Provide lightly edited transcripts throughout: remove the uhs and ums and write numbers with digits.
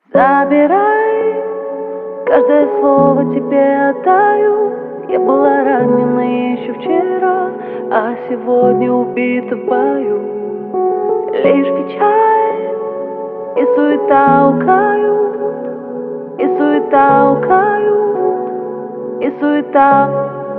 Забирай, каждое слово тебе отдаю. Я была ранена еще вчера, а сегодня убита в бою. Лишь печаль и суета укают, и суета укают, и суета.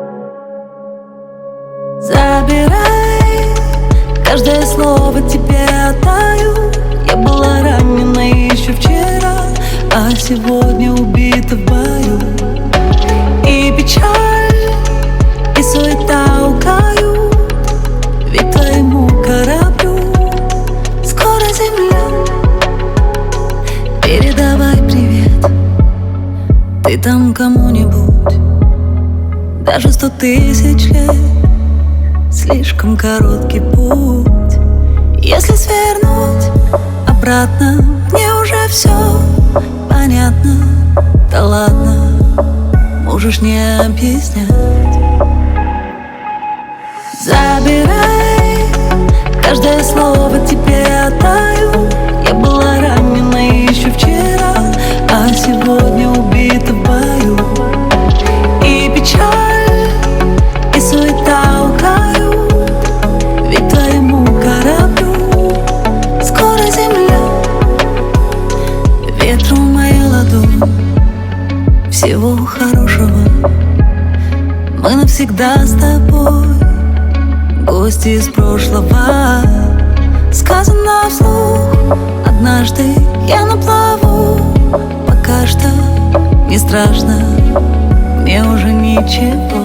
Забирай, каждое слово тебе отдаю. Я была ранена еще вчера, а сегодня убита в бою. И печаль, и суета укают, ведь твоему кораблю скоро земля. Передавай привет ты там кому-нибудь. Даже 100 000 лет слишком короткий путь. Если свернуть обратно, мне уже все понятно. Да ладно, можешь не объяснять. Забирай, каждое слово тебе отдаю. Я была ранена еще вчера, а сегодня убита в бою. И печаль, и суета укают, ведь твоему кораблю скоро земля. Ветру моя ладонь, всего хорошего. Мы навсегда с тобой, гости из прошлого. Сказано вслух, однажды я на плаву. Пока что не страшно, мне уже ничего.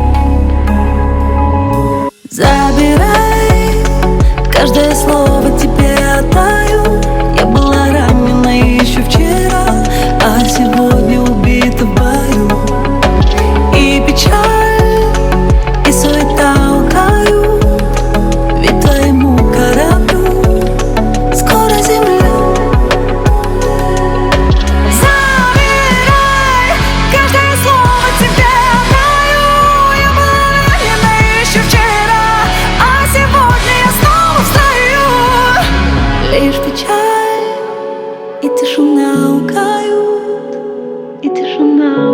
Забирай, каждое слово тебе отдаю. Я была ранена еще вчера, а сегодня убита в бою. И печаль, и суета укают, ведь твоему кораблю скоро земля. Забирай, каждое слово тебе отдаю. Я была ранена еще вчера, а сегодня я снова встаю. Лишь печаль и тишина укают, и тишина